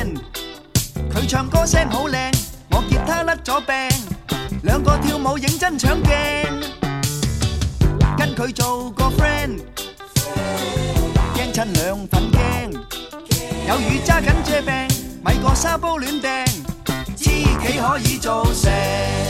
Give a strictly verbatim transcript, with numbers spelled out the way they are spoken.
friend， 佢唱歌聲好靚，我吉他甩咗病，兩個跳舞認真搶鏡，跟佢做個 friend， 驚親兩份驚，有雨揸緊遮病，咪個沙煲亂掟，知己可以做成。